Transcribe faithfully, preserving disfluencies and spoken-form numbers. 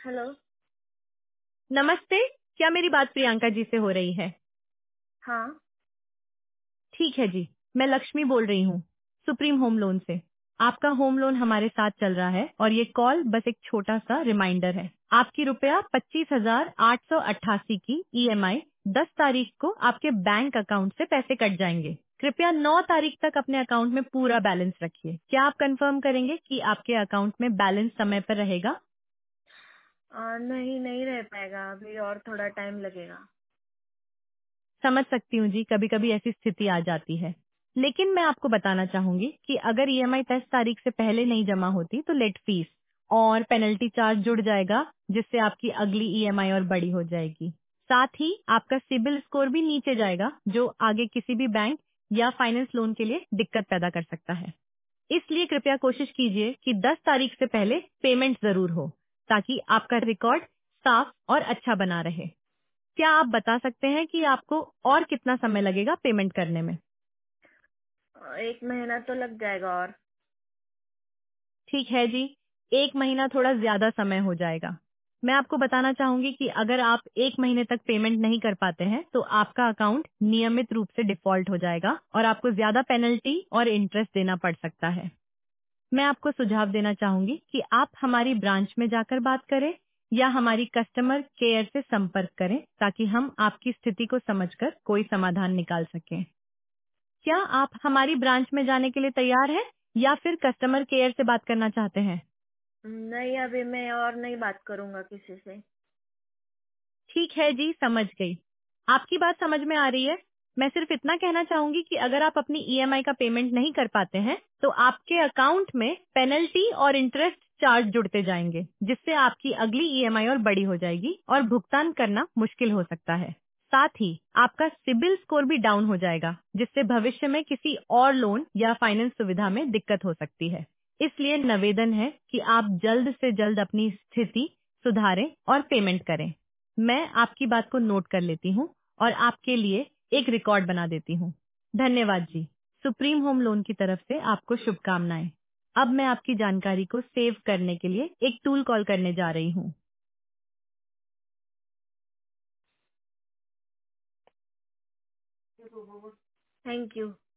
Hello. नमस्ते। क्या मेरी बात प्रियंका जी से हो रही है? हाँ। ठीक है जी, मैं लक्ष्मी बोल रही हूँ, सुप्रीम होम लोन से। आपका होम लोन हमारे साथ चल रहा है और ये कॉल बस एक छोटा सा रिमाइंडर है। आपकी रुपया पच्चीस हजार आठ सौ अट्ठासी की ईएमआई दस तारीख को आपके बैंक अकाउंट से पैसे कट जाएंगे। कृपया नौ तारीख तक अपने अकाउंट में पूरा बैलेंस रखिए। क्या आप कंफर्म करेंगे कि आपके अकाउंट में बैलेंस समय पर रहेगा? आ, नहीं नहीं रह पाएगा, अभी और थोड़ा टाइम लगेगा। समझ सकती हूँ जी, कभी कभी ऐसी स्थिति आ जाती है। लेकिन मैं आपको बताना चाहूंगी कि अगर ईएमआई दस तारीख से पहले नहीं जमा होती तो लेट फीस और पेनल्टी चार्ज जुड़ जाएगा, जिससे आपकी अगली ईएमआई और बड़ी हो जाएगी। साथ ही आपका सिबिल स्कोर भी नीचे जाएगा, जो आगे किसी भी बैंक या फाइनेंस लोन के लिए दिक्कत पैदा कर सकता है। इसलिए कृपया कोशिश कीजिए कि दस तारीख से पहले पेमेंट जरूर हो, ताकि आपका रिकॉर्ड साफ और अच्छा बना रहे। क्या आप बता सकते हैं कि आपको और कितना समय लगेगा पेमेंट करने में? आ, एक महीना तो लग जाएगा और। ठीक है जी, एक महीना थोड़ा ज्यादा समय हो जाएगा। मैं आपको बताना चाहूंगी कि अगर आप एक महीने तक पेमेंट नहीं कर पाते हैं तो आपका अकाउंट नियमित रूप से डिफॉल्ट हो जाएगा और आपको ज्यादा पेनल्टी और इंटरेस्ट देना पड़ सकता है। मैं आपको सुझाव देना चाहूंगी कि आप हमारी ब्रांच में जाकर बात करें या हमारी कस्टमर केयर से संपर्क करें, ताकि हम आपकी स्थिति को समझकर कोई समाधान निकाल सकें। क्या आप हमारी ब्रांच में जाने के लिए तैयार हैं या फिर कस्टमर केयर से बात करना चाहते हैं? नहीं, अभी मैं और नहीं बात करूंगा किसी से। ठीक है जी, समझ गई। आपकी बात समझ में आ रही है। मैं सिर्फ इतना कहना चाहूंगी कि अगर आप अपनी ईएमआई का पेमेंट नहीं कर पाते हैं तो आपके अकाउंट में पेनल्टी और इंटरेस्ट चार्ज जुड़ते जाएंगे, जिससे आपकी अगली ईएमआई और बड़ी हो जाएगी और भुगतान करना मुश्किल हो सकता है। साथ ही आपका सिबिल स्कोर भी डाउन हो जाएगा, जिससे भविष्य में किसी और लोन या फाइनेंस सुविधा में दिक्कत हो सकती है। इसलिए निवेदन है कि आप जल्द से जल्द अपनी स्थिति सुधारें और पेमेंट करें। मैं आपकी बात को नोट कर लेती हूँ और आपके लिए एक रिकॉर्ड बना देती हूँ। धन्यवाद जी। सुप्रीम होम लोन की तरफ से आपको शुभकामनाएं। अब मैं आपकी जानकारी को सेव करने के लिए एक टूल कॉल करने जा रही हूँ। Thank you.